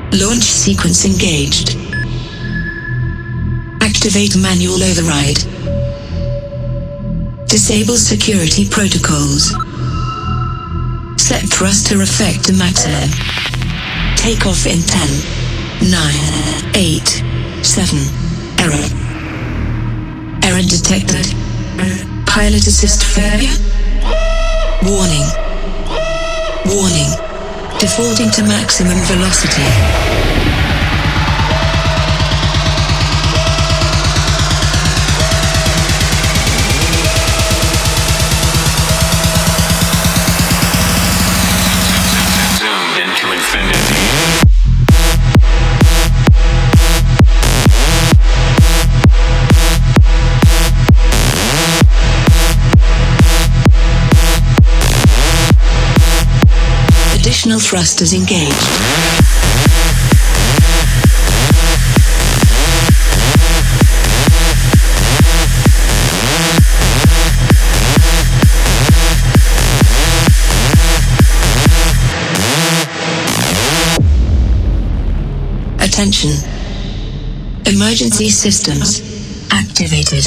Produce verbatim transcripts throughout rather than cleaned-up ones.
Launch sequence engaged. Activate manual override. Disable security protocols. Set thruster effect to maximum. Take off in ten, nine, eight, seven. Error. Error detected. Pilot assist failure. Warning. Warning. Defaulting to maximum velocity. Additional thrusters engaged. Attention. Emergency systems activated.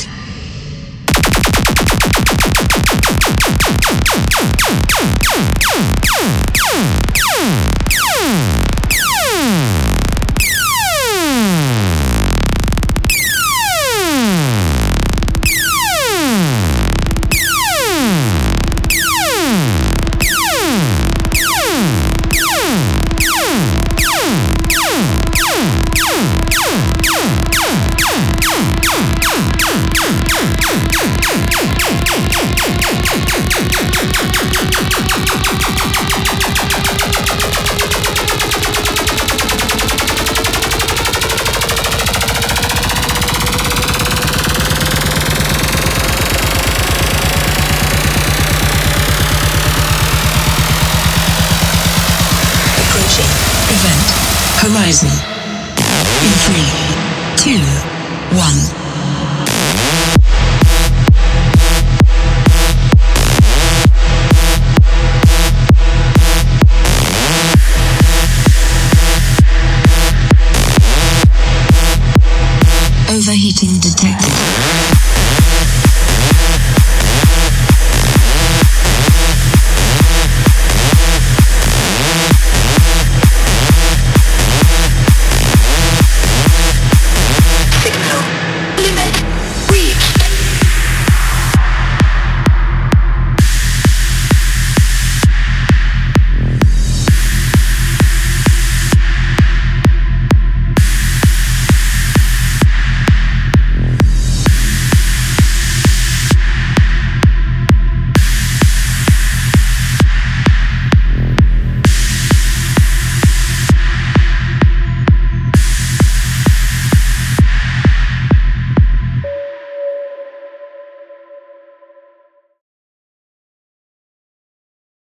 Event Horizon in three, two, one.